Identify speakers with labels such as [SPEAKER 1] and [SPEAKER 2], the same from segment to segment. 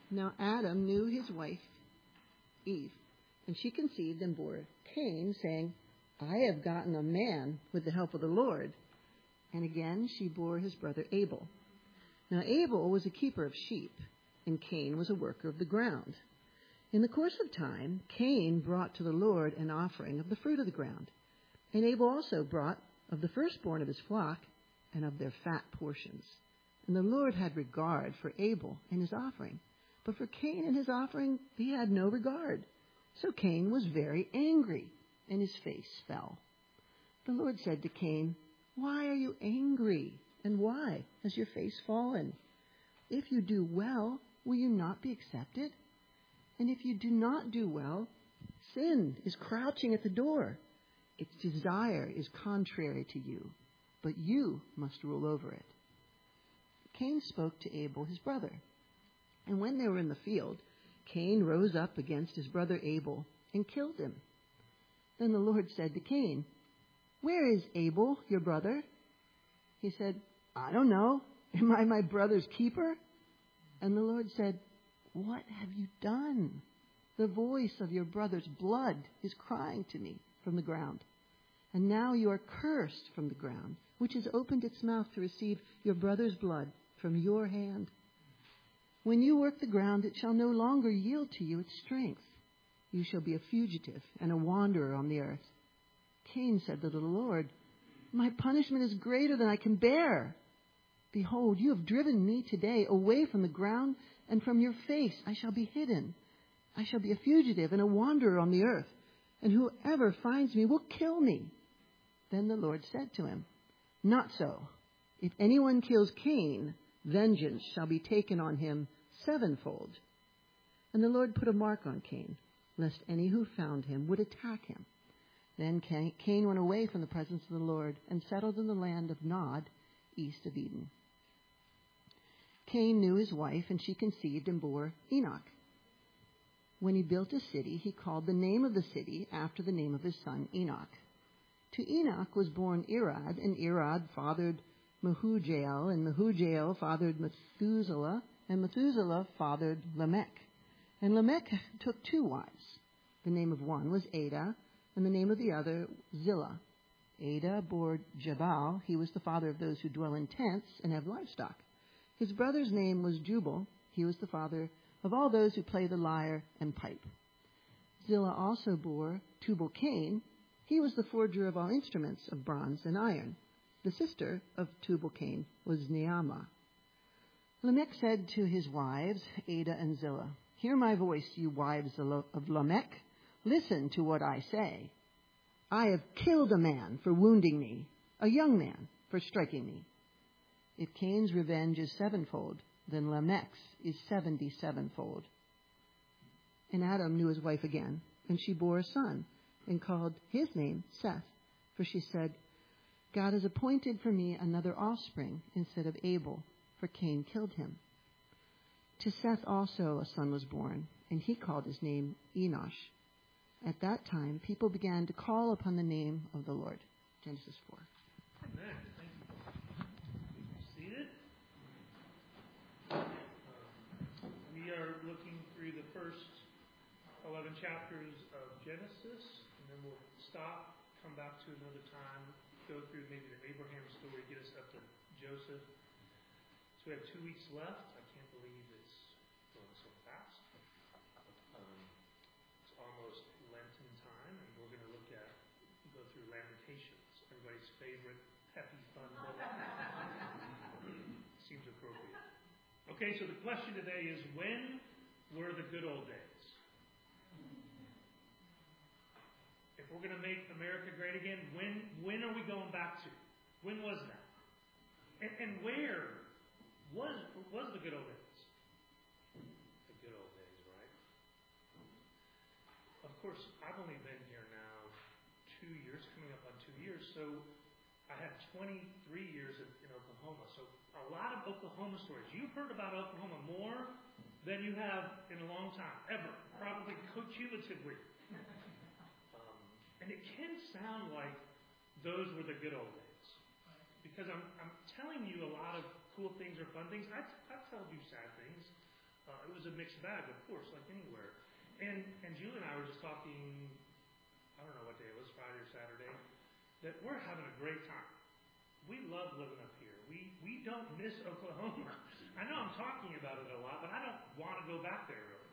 [SPEAKER 1] Now Adam knew his wife, Eve, and she conceived and bore Cain, saying, I have gotten a man with the help of the Lord. And again she bore his brother Abel. Now Abel was a keeper of sheep, and Cain was a worker of the ground. In the course of time, Cain brought to the Lord an offering of the fruit of the ground. And Abel also brought of the firstborn of his flock and of their fat portions. And the Lord had regard for Abel and his offering. But for Cain and his offering he had no regard. So Cain was very angry, and his face fell. The Lord said to Cain, Why are you angry, and why has your face fallen? If you do well, will you not be accepted? And if you do not do well, sin is crouching at the door. Its desire is contrary to you, but you must rule over it. Cain spoke to Abel, his brother. And when they were in the field, Cain rose up against his brother Abel and killed him. Then the Lord said to Cain, Where is Abel, your brother? He said, I don't know. Am I my brother's keeper? And the Lord said, What have you done? The voice of your brother's blood is crying to me from the ground. And now you are cursed from the ground, which has opened its mouth to receive your brother's blood from your hand. When you work the ground, it shall no longer yield to you its strength. You shall be a fugitive and a wanderer on the earth. Cain said to the Lord, My punishment is greater than I can bear. Behold, you have driven me today away from the ground, and from your face I shall be hidden. I shall be a fugitive and a wanderer on the earth, and whoever finds me will kill me. Then the Lord said to him, Not so. If anyone kills Cain, vengeance shall be taken on him sevenfold. And the Lord put a mark on Cain, lest any who found him would attack him. Then Cain went away from the presence of the Lord and settled in the land of Nod, east of Eden. Cain knew his wife, and she conceived and bore Enoch. When he built a city, he called the name of the city after the name of his son Enoch. To Enoch was born Irad, and Irad fathered Mehujael, and Mehujael fathered Methuselah, and Methuselah fathered Lamech. And Lamech took two wives. The name of one was Ada, and the name of the other Zillah. Ada bore Jabal. He was the father of those who dwell in tents and have livestock. His brother's name was Jubal. He was the father of all those who play the lyre and pipe. Zillah also bore Tubal-Cain. He was the forger of all instruments of bronze and iron. The sister of Tubal-Cain was Naamah. Lamech said to his wives, Ada and Zillah, Hear my voice, you wives of Lamech. Listen to what I say. I have killed a man for wounding me, a young man for striking me. If Cain's revenge is sevenfold, then Lamech's is 77-fold. And Adam knew his wife again, and she bore a son, and called his name Seth, for she said, God has appointed for me another offspring instead of Abel, for Cain killed him. To Seth also a son was born, and he called his name Enosh. At that time, people began to call upon the name of the Lord. Genesis 4.
[SPEAKER 2] Amen. Thank you. Seated. We are looking through the first 11 chapters of Genesis, and then we'll stop, come back to another time, go through maybe the Abraham story, get us up to Joseph. So we have 2 weeks left. I can't believe it's going so fast. It's almost Lenten time, and we're going to go through Lamentations, everybody's favorite happy, fun book. Seems appropriate. Okay, so the question today is, when were the good old days? If we're going to make America great again, when are we going back to? When was that? And where was the good old days? The good old days, right? Of course, I've only been here now 2 years, coming up on 2 years, so I had 23 years in Oklahoma. So a lot of Oklahoma stories. You've heard about Oklahoma more than you have in a long time, ever, probably cumulatively. And it can sound like those were the good old days. Because I'm telling you a lot of cool things or fun things. I've told you sad things. It was a mixed bag, of course, like anywhere. And Julie and I were just talking, I don't know what day it was, Friday or Saturday, that we're having a great time. We love living up here. We don't miss Oklahoma. I know I'm talking about it a lot, but I don't want to go back there really.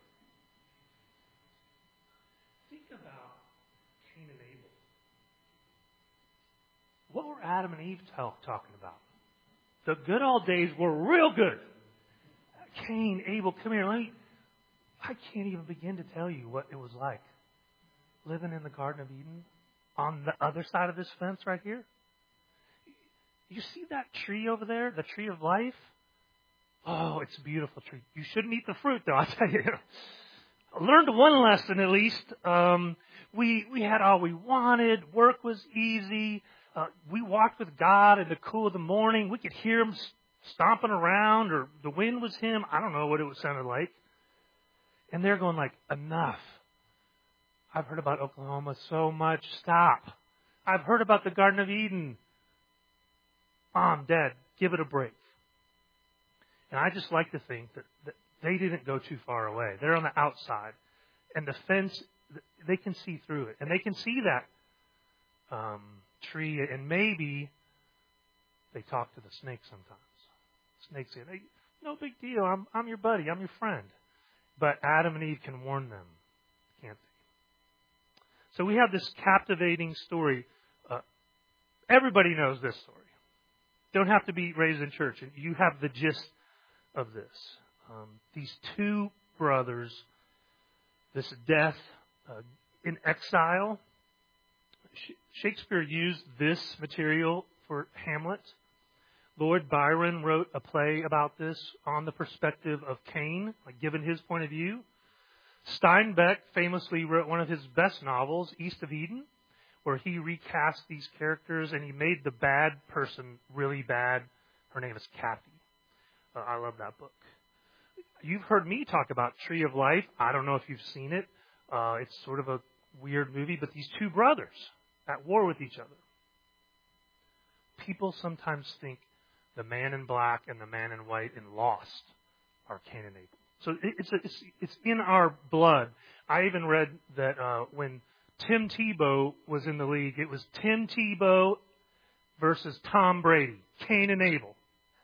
[SPEAKER 2] Think about Cain and Abel. What were Adam and Eve talking about? The good old days were real good. Cain, Abel, come here. I can't even begin to tell you what it was like living in the Garden of Eden on the other side of this fence right here. You see that tree over there, the tree of life? Oh, it's a beautiful tree. You shouldn't eat the fruit, though, I'll tell you. I learned one lesson, at least. We had all we wanted. Work was easy. We walked with God in the cool of the morning. We could hear Him stomping around, or the wind was Him. I don't know what it sounded like. And they're going like, enough. I've heard about Oklahoma so much. Stop. I've heard about the Garden of Eden. Mom, Dad, give it a break. And I just like to think that they didn't go too far away. They're on the outside. And the fence, they can see through it. And they can see that tree. And maybe they talk to the snake sometimes. Snakes say, hey, no big deal. I'm your buddy. I'm your friend. But Adam and Eve can warn them, can't they? So we have this captivating story. Everybody knows this story. Don't have to be raised in church. You have the gist of this. These two brothers, this death in exile. Shakespeare used this material for Hamlet. Lord Byron wrote a play about this on the perspective of Cain, like given his point of view. Steinbeck famously wrote one of his best novels, East of Eden, where he recast these characters and he made the bad person really bad. Her name is Kathy. I love that book. You've heard me talk about Tree of Life. I don't know if you've seen it. It's sort of a weird movie, but these two brothers at war with each other. People sometimes think the man in black and the man in white in Lost are Cain and Abel. So it's in our blood. I even read that when Tim Tebow was in the league, it was Tim Tebow versus Tom Brady, Cain and Abel.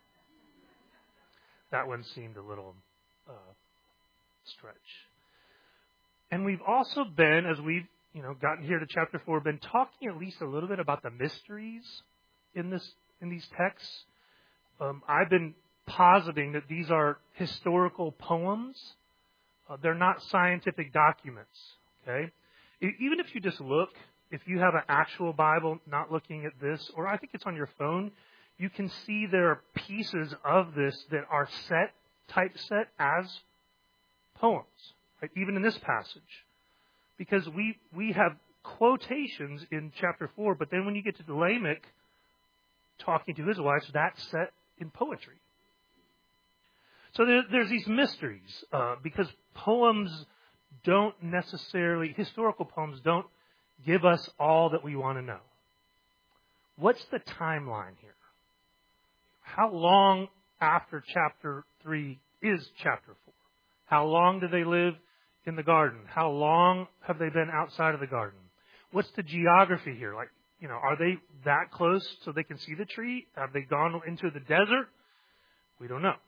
[SPEAKER 2] That one seemed a little stretch. And we've also been, as we've gotten here to chapter 4, been talking at least a little bit about the mysteries in these texts. I've been positing that these are historical poems. They're not scientific documents. Okay, even if you just look, if you have an actual Bible, not looking at this, or I think it's on your phone, you can see there are pieces of this that are typeset as poems. Right? Even in this passage, because we have quotations in chapter 4, but then when you get to Lamech talking to his wife, that's set in poetry. So there's these mysteries, because poems don't necessarily, historical poems don't give us all that we want to know. What's the timeline here? How long after chapter 3 is chapter 4? How long do they live in the garden? How long have they been outside of the garden? What's the geography here? Like, are they that close so they can see the tree? Have they gone into the desert? We don't know.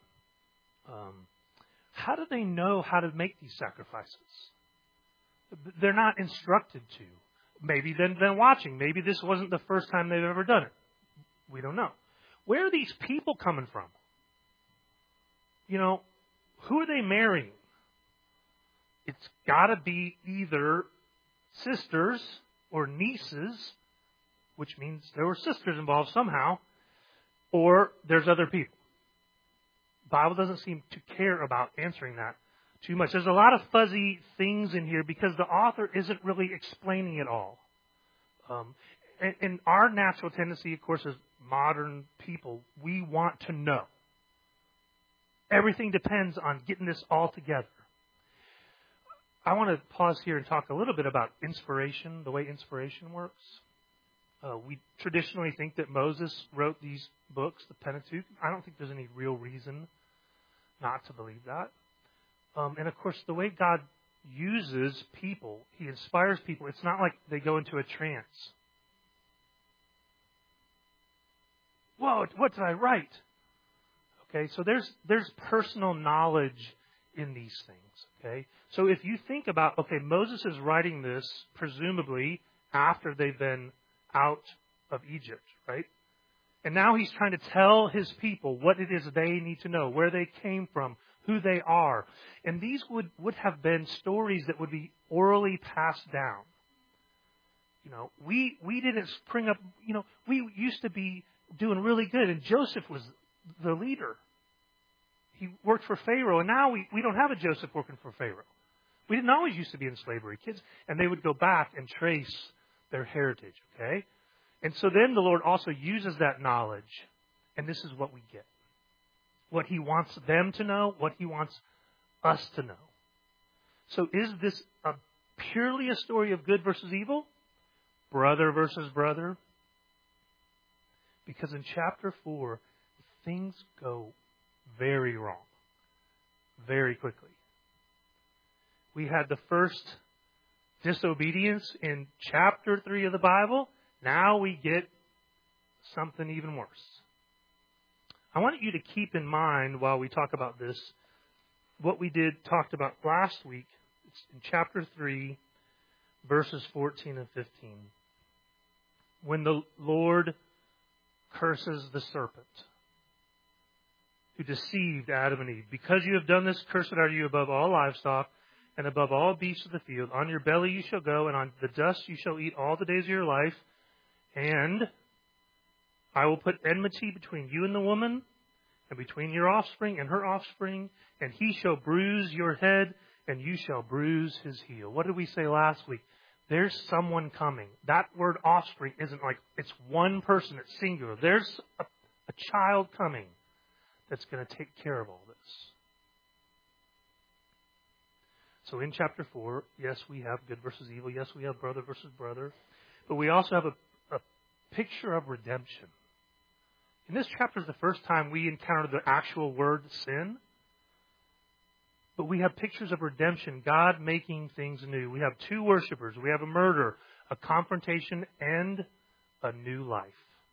[SPEAKER 2] How do they know how to make these sacrifices? They're not instructed to. Maybe they've been watching. Maybe this wasn't the first time they've ever done it. We don't know. Where are these people coming from? Who are they marrying? It's got to be either sisters or nieces, which means there were sisters involved somehow, or there's other people. The Bible doesn't seem to care about answering that too much. There's a lot of fuzzy things in here because the author isn't really explaining it all. And our natural tendency, of course, as modern people, we want to know. Everything depends on getting this all together. I want to pause here and talk a little bit about inspiration, the way inspiration works. We traditionally think that Moses wrote these books, the Pentateuch. I don't think there's any real reason not to believe that.
[SPEAKER 3] And of course, the way God uses people, He inspires people. It's not like they go into a trance. Whoa, what did I write? Okay, so there's personal knowledge in these things. Okay, so if you think about, okay, Moses is writing this presumably after they've been out of Egypt, right? And now he's trying to tell his people what it is they need to know, where they came from, who they are. And these would have been stories that would be orally passed down. You know, we didn't spring up, you know, we used to be doing really good, and Joseph was the leader. He worked for Pharaoh, and now we don't have a Joseph working for Pharaoh. We didn't always used to be in slavery, kids. And they would go back and trace their heritage, okay? And so then the Lord also uses that knowledge, and this is what we get. What He wants them to know, what He wants us to know. So is this purely a story of good versus evil? Brother versus brother? Because in chapter 4, things go very wrong, very quickly. We had the first disobedience in chapter 3 of the Bible. Now we get something even worse. I want you to keep in mind while we talk about this, what we talked about last week. It's in chapter 3, verses 14 and 15. When the Lord curses the serpent who deceived Adam and Eve. Because you have done this, cursed are you above all livestock and above all beasts of the field. On your belly you shall go, and on the dust you shall eat all the days of your life. And I will put enmity between you and the woman, and between your offspring and her offspring, and he shall bruise your head, and you shall bruise his heel. What did we say last week? There's someone coming. That word offspring isn't like it's one person, it's singular. There's a child coming that's going to take care of all this. So in chapter 4, yes, we have good versus evil. Yes, we have brother versus brother. But we also have a picture of redemption. In this chapter is the first time we encounter the actual word sin. But we have pictures of redemption, God making things new. We have two worshipers. We have a murder, a confrontation, and a new life.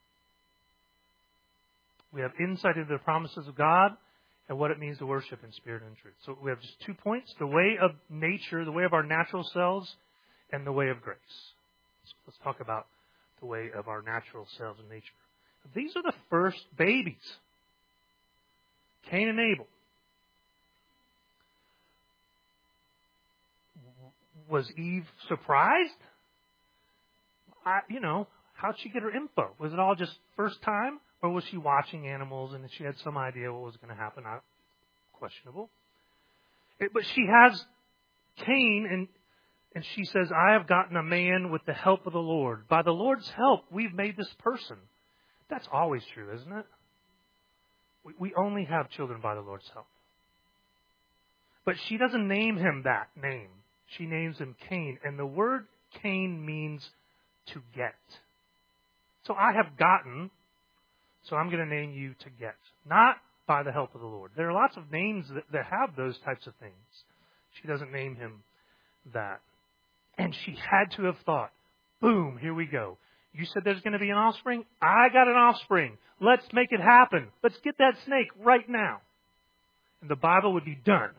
[SPEAKER 3] We have insight into the promises of God and what it means to worship in spirit and truth. So we have just 2 points, the way of nature, the way of our natural selves, and the way of grace. So let's talk about the way of our natural selves and nature. These are the first babies. Cain and Abel. Was Eve surprised? How'd she get her info? Was it all just first time? Or was she watching animals and she had some idea what was going to happen? Questionable. But she has Cain and she says, I have gotten a man with the help of the Lord. By the Lord's help, we've made this person. That's always true, isn't it? We only have children by the Lord's help. But she doesn't name him that name. She names him Cain. And the word Cain means to get. So I have gotten, so I'm going to name you to get. Not by the help of the Lord. There are lots of names that have those types of things. She doesn't name him that. And she had to have thought, boom, here we go. You said there's going to be an offspring? I got an offspring. Let's make it happen. Let's get that snake right now. And the Bible would be done.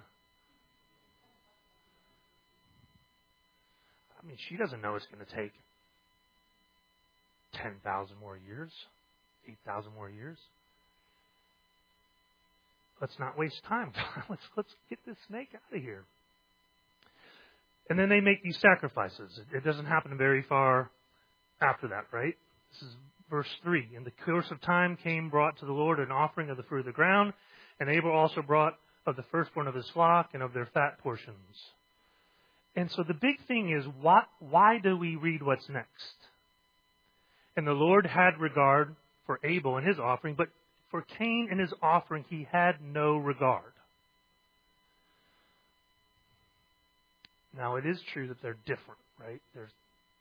[SPEAKER 3] I mean, she doesn't know it's going to take 10,000 more years, 8,000 more years. Let's not waste time. Let's get this snake out of here. And then they make these sacrifices. It doesn't happen very far after that, right? This is verse 3. In the course of time Cain brought to the Lord an offering of the fruit of the ground, and Abel also brought of the firstborn of his flock and of their fat portions. And so the big thing is, why do we read what's next? And the Lord had regard for Abel and his offering, but for Cain and his offering he had no regard. Now it is true that they're different, right? There's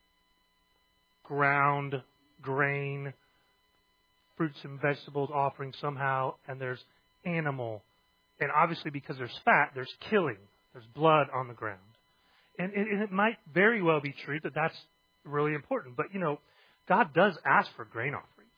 [SPEAKER 3] ground, grain, fruits and vegetables offering somehow, and there's animal And obviously because there's fat, there's killing. There's blood on the ground. And it might very well be true that that's really important. But, God does ask for grain offerings.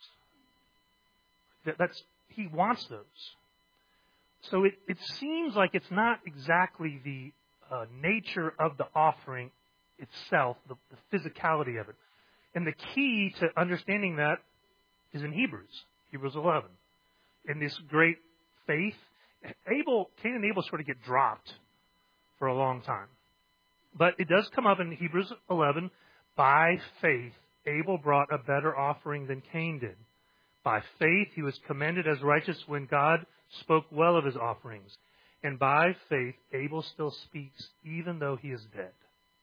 [SPEAKER 3] He wants those. So it seems like it's not exactly the nature of the offering itself, the physicality of it. And the key to understanding that is in Hebrews 11. In this great faith, Cain and Abel sort of get dropped for a long time. But it does come up in Hebrews 11, by faith, Abel brought a better offering than Cain did. By faith, he was commended as righteous when God spoke well of his offerings. And by faith, Abel still speaks even though he is dead.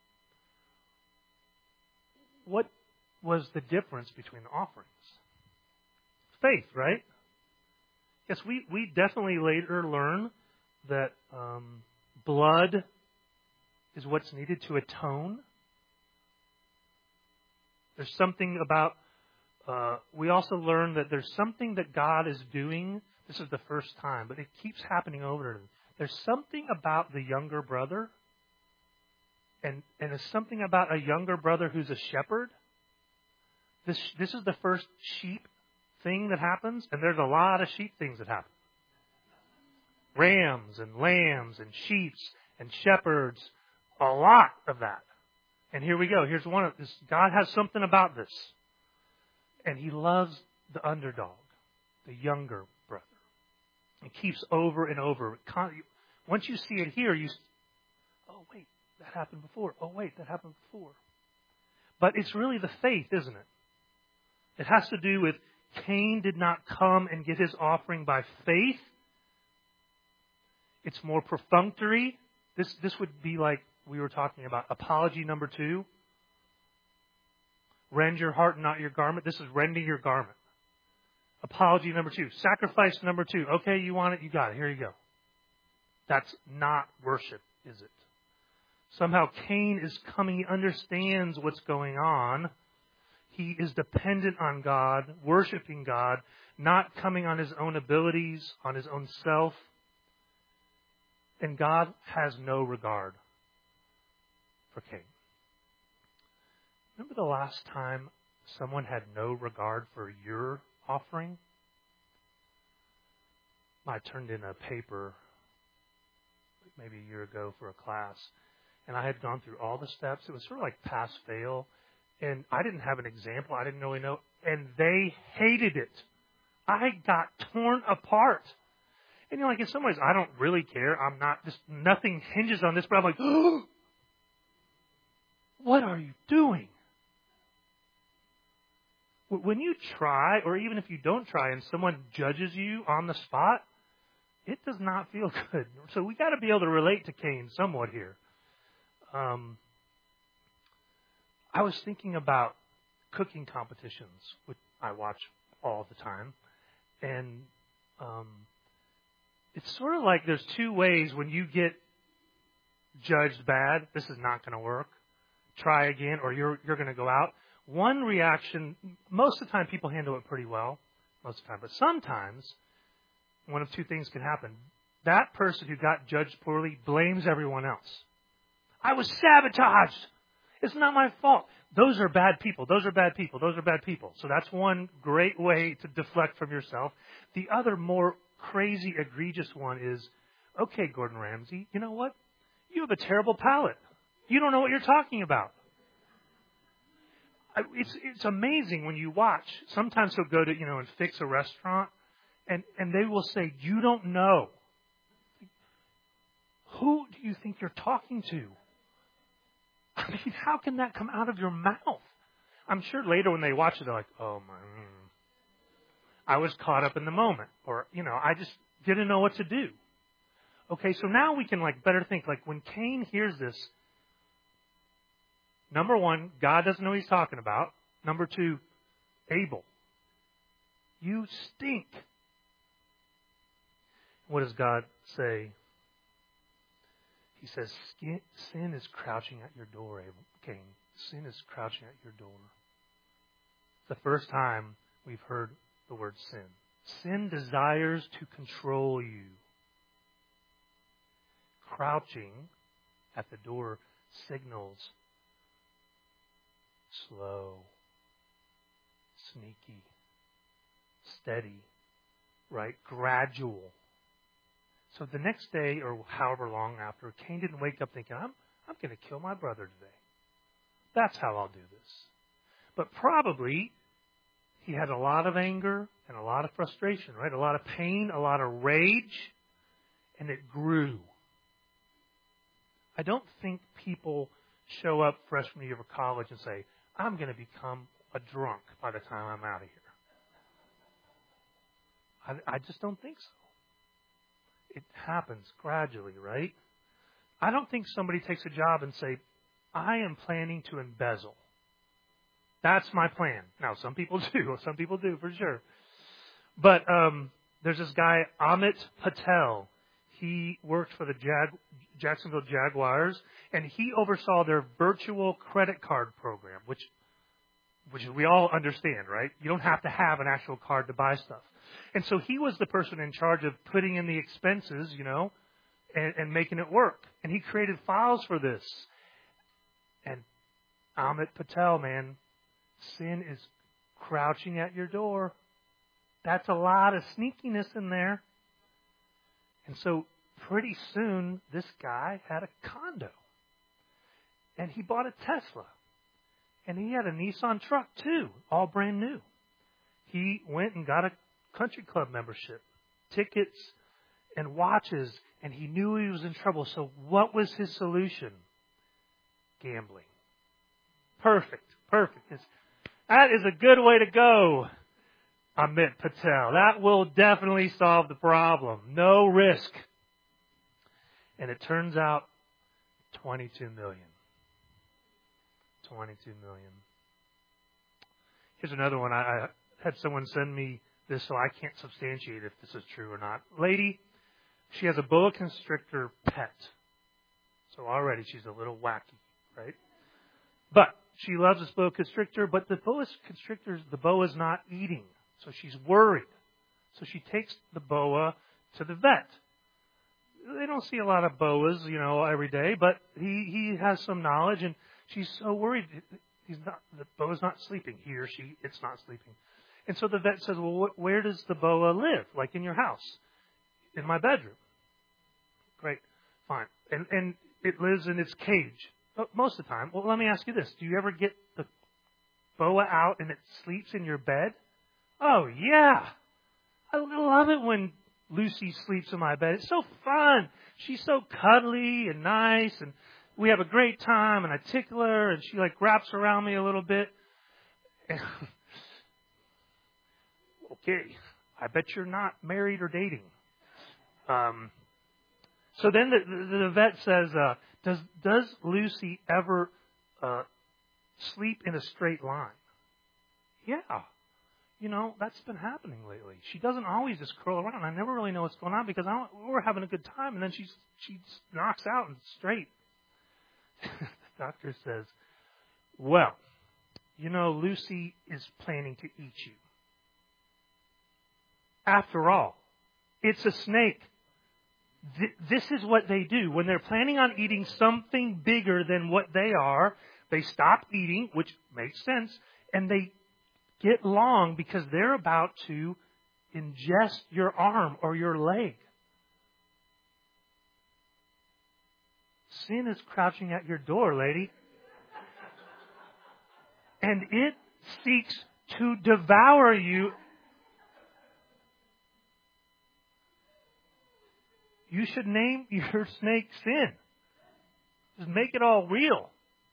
[SPEAKER 3] What was the difference between the offerings? Faith, right? Yes, we definitely later learn that blood is what's needed to atone. There's something about, we also learn that there's something that God is doing. This is the first time, but it keeps happening over and over. There's something about the younger brother, and there's something about a younger brother who's a shepherd. This is the first sheep thing that happens, and there's a lot of sheep things that happen. Rams and lambs and sheep and shepherds, a lot of that. And here we go. Here's one of this. God has something about this. And he loves the underdog, the younger brother. It keeps over and over. Once you see it here, oh, wait, that happened before. Oh, wait, that happened before. But it's really the faith, isn't it? It has to do with Cain did not come and get his offering by faith. It's more perfunctory. This would be like we were talking about apology number 2. Rend your heart, not your garment. This is rending your garment. Apology number 2. Sacrifice number 2. Okay, you want it, you got it. Here you go. That's not worship, is it? Somehow Cain is coming. He understands what's going on. He is dependent on God, worshiping God, not coming on his own abilities, on his own self. And God has no regard for Cain. Remember the last time someone had no regard for your offering? I turned in a paper maybe a year ago for a class, and I had gone through all the steps. It was sort of like pass-fail, and I didn't have an example. I didn't really know, and they hated it. I got torn apart. And in some ways, I don't really care. I'm not, nothing hinges on this, but I'm like, oh, what are you doing? When you try, or even if you don't try, and someone judges you on the spot, it does not feel good. So we got to be able to relate to Cain somewhat here. I was thinking about cooking competitions, which I watch all the time, and it's sort of like there's 2 ways when you get judged bad. This is not going to work. Try again, or you're going to go out. One reaction, most of the time people handle it pretty well, most of the time. But sometimes, one of 2 things can happen. That person who got judged poorly blames everyone else. I was sabotaged. It's not my fault. Those are bad people. Those are bad people. Those are bad people. So that's one great way to deflect from yourself. The other more crazy, egregious one is, okay, Gordon Ramsay, you know what? You have a terrible palate. You don't know what you're talking about. It's amazing when you watch. Sometimes he'll go to, and fix a restaurant, and they will say, you don't know. Who do you think you're talking to? I mean, how can that come out of your mouth? I'm sure later when they watch it, they're like, oh, my, I was caught up in the moment. Or, I just didn't know what to do. Okay, so now we can better think, when Cain hears this, number 1, God doesn't know what he's talking about. Number 2, Abel, you stink. What does God say? He says, sin is crouching at your door, Cain. Sin is crouching at your door. It's the first time we've heard the word sin. Sin desires to control you. crouching at the door signals slow, sneaky, steady, right? Gradual. So the next day, or however long after, Cain didn't wake up thinking, I'm going to kill my brother today. That's how I'll do this. But probably he had a lot of anger and a lot of frustration, right? A lot of pain, a lot of rage, and it grew. I don't think people show up freshman year of college and say, I'm going to become a drunk by the time I'm out of here. I just don't think so. It happens gradually, right? I don't think somebody takes a job and say, I am planning to embezzle. That's my plan. Now, some people do. Some people do, for sure. But there's this guy, Amit Patel. He worked for the Jacksonville Jaguars, and he oversaw their virtual credit card program, which we all understand, right? You don't have to have an actual card to buy stuff. And so he was the person in charge of putting in the expenses, and making it work. And he created files for this. And Amit Patel, man, sin is crouching at your door. That's a lot of sneakiness in there. And so pretty soon, this guy had a condo. And he bought a Tesla. And he had a Nissan truck too, all brand new. He went and got a country club membership, tickets and watches, and he knew he was in trouble. So what was his solution? Gambling. Perfect. That is a good way to go, Amit Patel. That will definitely solve the problem. No risk. And it turns out 22 million. 22 million. Here's another one. I had someone send me this, so I can't substantiate if this is true or not. Lady, she has a boa constrictor pet. So already she's a little wacky, right? But she loves this boa constrictor, but the boa's not eating. So she's worried. So she takes the boa to the vet. They don't see a lot of boas, every day, but he has some knowledge, and she's so worried. The boa's not sleeping. He or she, it's not sleeping. And so the vet says, well, where does the boa live? Like in your house? In my bedroom. Great. Fine. And it lives in its cage. Most of the time. Well, let me ask you this. Do you ever get the boa out and it sleeps in your bed? Oh, yeah. I love it when Lucy sleeps in my bed. It's so fun. She's so cuddly and nice, and we have a great time, and I tickle her, and she wraps around me a little bit. Okay, I bet you're not married or dating. So then the vet says, does Lucy ever sleep in a straight line? Yeah. That's been happening lately. She doesn't always just curl around. I never really know what's going on because we're having a good time, and then she knocks out and straight. The doctor says, well, Lucy is planning to eat you. After all, it's a snake. This is what they do. When they're planning on eating something bigger than what they are, they stop eating, which makes sense, and they get long because they're about to ingest your arm or your leg. Sin is crouching at your door, lady. And it seeks to devour you. You should name your snake Sin. Just make it all real.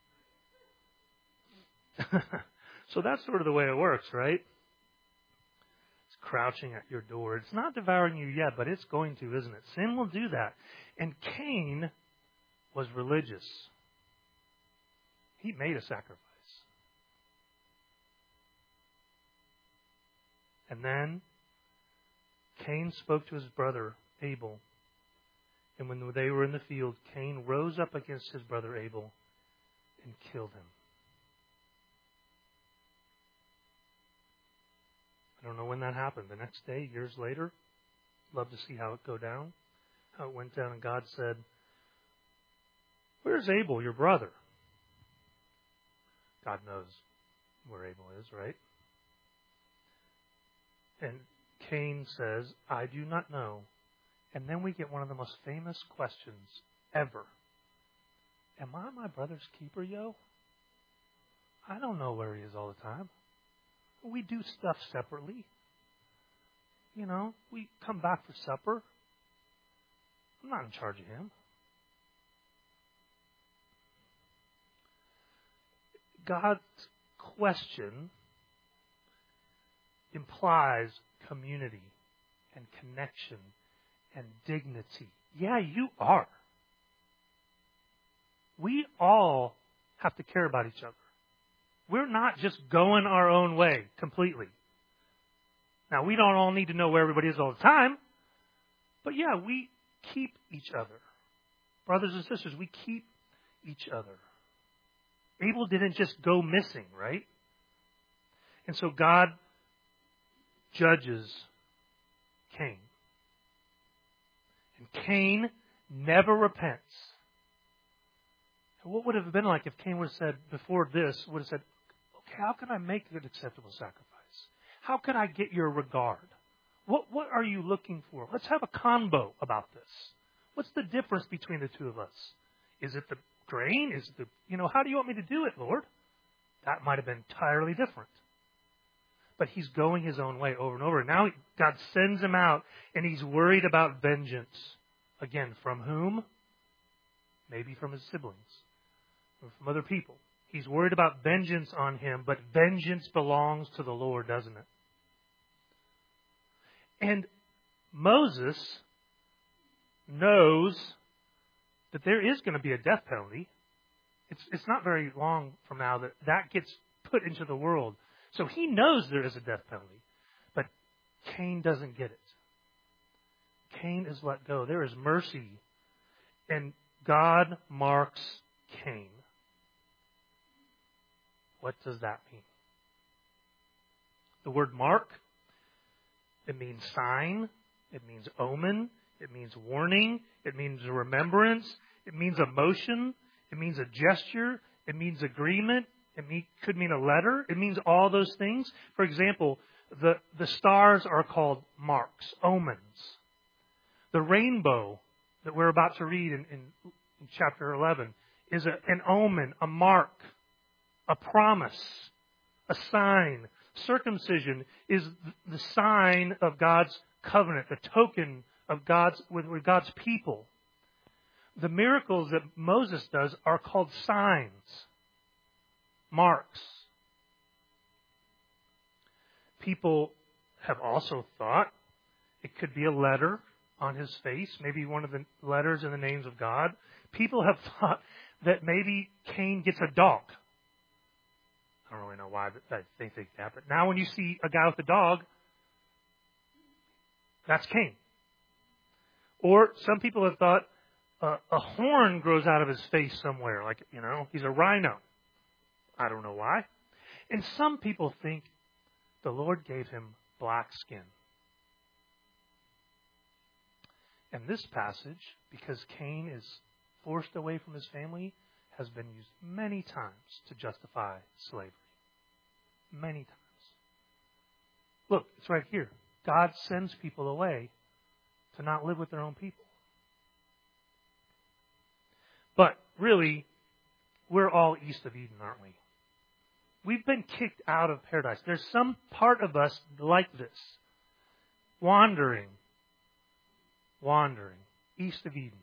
[SPEAKER 3] So that's sort of the way it works, right? It's crouching at your door. It's not devouring you yet, but it's going to, isn't it? Sin will do that. And Cain was religious. He made a sacrifice. And then Cain spoke to his brother Abel. And when they were in the field, Cain rose up against his brother Abel and killed him. I don't know when that happened. The next day, years later. Love to see how it went down. And God said, where's Abel, your brother? God knows where Abel is, right? And Cain says, I do not know. And then we get one of the most famous questions ever. Am I my brother's keeper, yo? I don't know where he is all the time. We do stuff separately. You know, we come back for supper. I'm not in charge of him. God's question implies community and connection and dignity. Yeah, you are. We all have to care about each other. We're not just going our own way completely. Now, we don't all need to know where everybody is all the time. But yeah, we keep each other. Brothers and sisters, we keep each other. Abel didn't just go missing, right? And so God judges Cain. And Cain never repents. And what would it have been like if Cain would have said, before this, would have said, okay, how can I make an acceptable sacrifice? How can I get your regard? What are you looking for? Let's have a convo about this. What's the difference between the two of us? Is it the grain? Is it the, how do you want me to do it, Lord? That might have been entirely different. But he's going his own way over and over. Now God sends him out, and he's worried about vengeance. Again, from whom? Maybe from his siblings or from other people. He's worried about vengeance on him, but vengeance belongs to the Lord, doesn't it? And Moses knows that there is going to be a death penalty. It's not very long from now that gets put into the world. So he knows there is a death penalty. But Cain doesn't get it. Cain is let go. There is mercy. And God marks Cain. What does that mean? The word mark, it means sign, it means omen, it means warning, it means a remembrance, it means a motion, it means a gesture, it means agreement, could mean a letter, it means all those things. For example, the stars are called marks, omens. The rainbow that we're about to read in chapter 11 is an omen, a mark, a promise, a sign. Circumcision is the sign of God's covenant, the token of God's with God's people. The miracles that Moses does are called signs, marks. People have also thought it could be a letter on his face, maybe one of the letters in the names of God. People have thought that maybe Cain gets a dog. I don't really know why they think that, but now when you see a guy with a dog, that's Cain. Or some people have thought a horn grows out of his face somewhere, like, he's a rhino. I don't know why. And some people think the Lord gave him black skin. And this passage, because Cain is forced away from his family, has been used many times to justify slavery. Many times. Look, it's right here. God sends people away to not live with their own people. But really, we're all east of Eden, aren't we? We've been kicked out of paradise. There's some part of us like this. Wandering. East of Eden.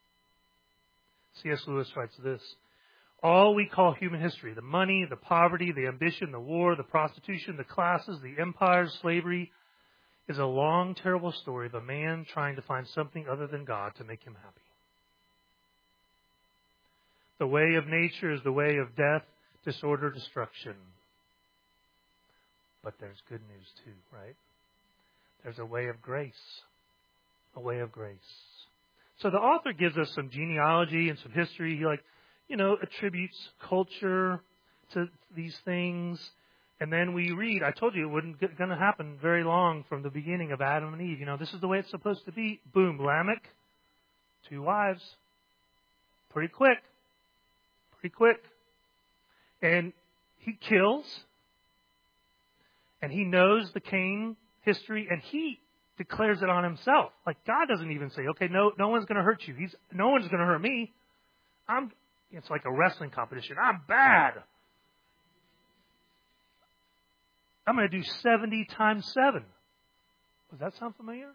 [SPEAKER 3] C.S. Lewis writes this. All we call human history, the money, the poverty, the ambition, the war, the prostitution, the classes, the empires, slavery, is a long, terrible story of a man trying to find something other than God to make him happy. The way of nature is the way of death, disorder, destruction. But there's good news too, right? There's a way of grace. A way of grace. So the author gives us some genealogy and some history. He attributes culture to these things. And then we read, I told you it wasn't going to happen very long from the beginning of Adam and Eve. This is the way it's supposed to be. Boom, Lamech, 2 wives. Pretty quick. pretty quick. And he kills. And he knows the Cain history, and he declares it on himself. Like, God doesn't even say, okay, no one's going to hurt you. No one's going to hurt me. It's like a wrestling competition. I'm bad. I'm going to do 70 times 7. Does that sound familiar?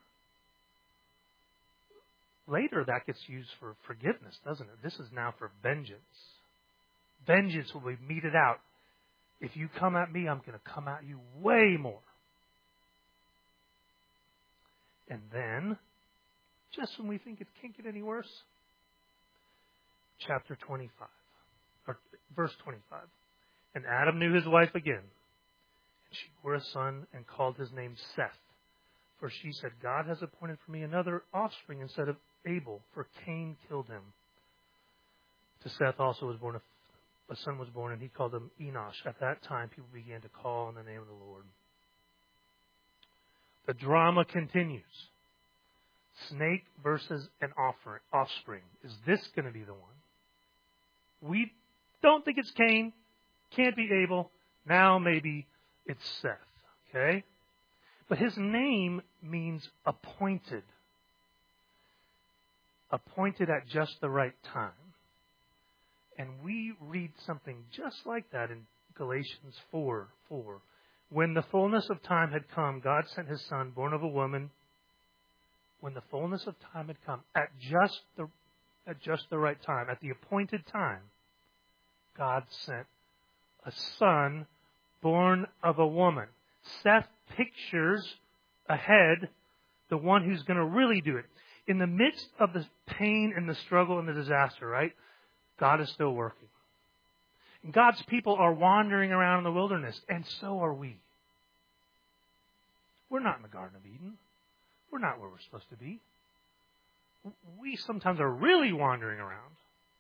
[SPEAKER 3] Later, that gets used for forgiveness, doesn't it? This is now for vengeance. Vengeance will be meted out. If you come at me, I'm going to come at you way more. And then, just when we think it can't get any worse, chapter 25, or verse 25. And Adam knew his wife again, and she bore a son and called his name Seth. For she said, God has appointed for me another offspring instead of Abel, for Cain killed him. To Seth also was born a son was born, and he called him Enosh. At that time, people began to call on the name of the Lord. The drama continues. Snake versus an offspring. Is this going to be the one? We don't think it's Cain. Can't be Abel. Now maybe it's Seth. Okay? But his name means appointed. Appointed at just the right time. And we read something just like that in Galatians 4:4. When the fullness of time had come, God sent his son, born of a woman. When the fullness of time had come, at just the right time, at the appointed time, God sent a son born of a woman. Seth pictures ahead the one who's going to really do it. In the midst of the pain and the struggle and the disaster, right? God is still working. And God's people are wandering around in the wilderness, and so are we. We're not in the Garden of Eden. We're not where we're supposed to be. We sometimes are really wandering around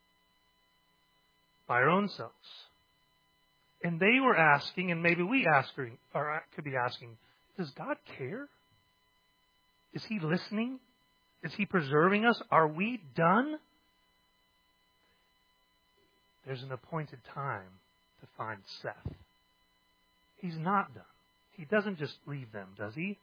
[SPEAKER 3] by our own selves. And they were asking, and maybe we could be asking, does God care? Is he listening? Is he preserving us? Are we done? There's an appointed time to find Seth. He's not done. He doesn't just leave them, does he?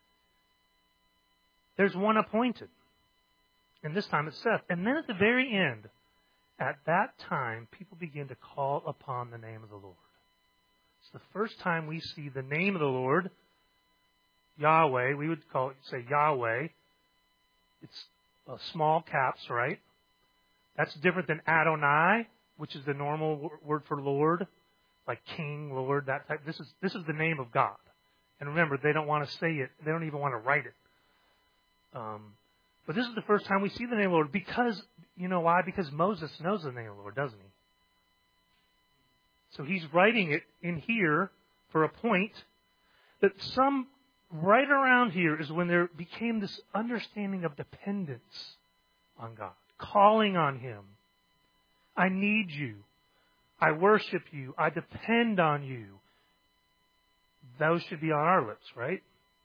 [SPEAKER 3] There's one appointed. And this time it's Seth. And then at the very end, at that time, people begin to call upon the name of the Lord. It's the first time we see the name of the Lord, Yahweh. We would say Yahweh. It's small caps, right? That's different than Adonai, which is the normal word for Lord, like King, Lord, that type. This is the name of God. And remember, they don't want to say it. They don't even want to write it. But this is the first time we see the name of the Lord because, you know why? Because Moses knows the name of the Lord, doesn't he? So he's writing it in here for a point that right around here is when there became this understanding of dependence on God, calling on him. I need you. I worship you. I depend on you. Those should be on our lips, right?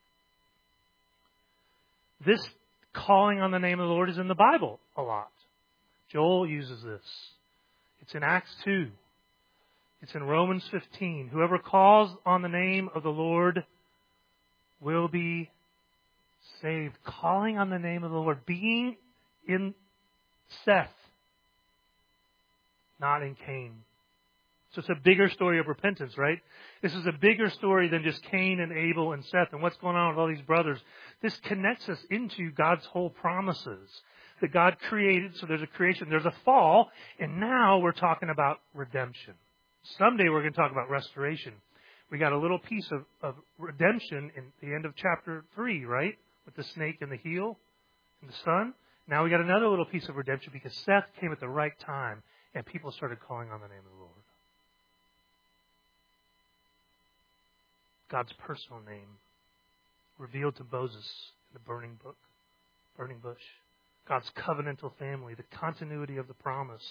[SPEAKER 3] This calling on the name of the Lord is in the Bible a lot. Joel uses this. It's in Acts 2. It's in Romans 15. Whoever calls on the name of the Lord will be saved. Calling on the name of the Lord. Being in Seth, not in Cain. So it's a bigger story of repentance, right? This is a bigger story than just Cain and Abel and Seth and what's going on with all these brothers. This connects us into God's whole promises that God created. So there's a creation, there's a fall, and now we're talking about redemption. Someday we're going to talk about restoration. We got a little piece of redemption in the end of chapter 3, right? With the snake and the heel and the son. Now we got another little piece of redemption because Seth came at the right time and people started calling on the name of the Lord. God's personal name revealed to Moses in the burning bush. God's covenantal family, the continuity of the promise.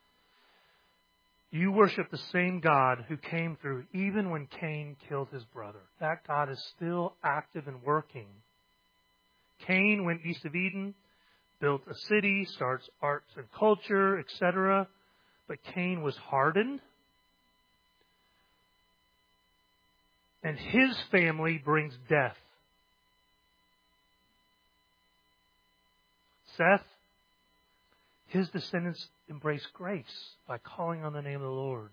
[SPEAKER 3] You worship the same God who came through even when Cain killed his brother. That God is still active and working. Cain went east of Eden, built a city, starts arts and culture, etc. But Cain was hardened. And his family brings death. Seth, his descendants embrace grace by calling on the name of the Lord.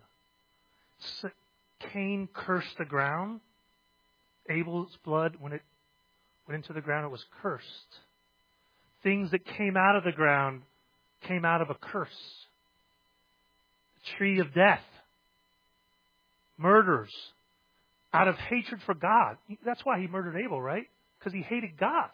[SPEAKER 3] Cain cursed the ground. Abel's blood, when it went into the ground, it was cursed. Things that came out of the ground came out of a curse. The tree of death. Murders. Out of hatred for God. That's why he murdered Abel, right? Because he hated God.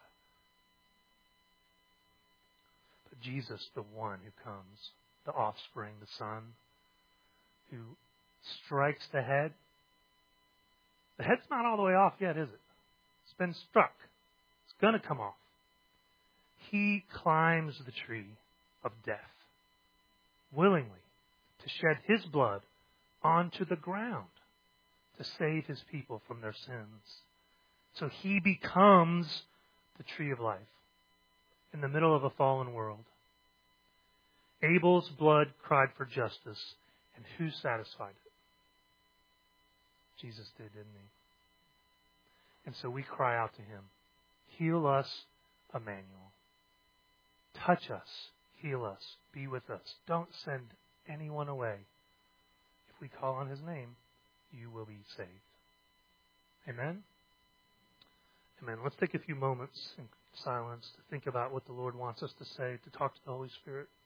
[SPEAKER 3] But Jesus, the one who comes, the offspring, the Son, who strikes the head. The head's not all the way off yet, is it? It's been struck. It's going to come off. He climbs the tree of death willingly to shed his blood onto the ground to save his people from their sins. So he becomes the tree of life in the middle of a fallen world. Abel's blood cried for justice, and who satisfied it? Jesus did, didn't he? And so we cry out to him, heal us, Emmanuel. Touch us, heal us, be with us. Don't send anyone away. If we call on his name, you will be saved. Amen? Amen. Let's take a few moments in silence to think about what the Lord wants us to say, to talk to the Holy Spirit.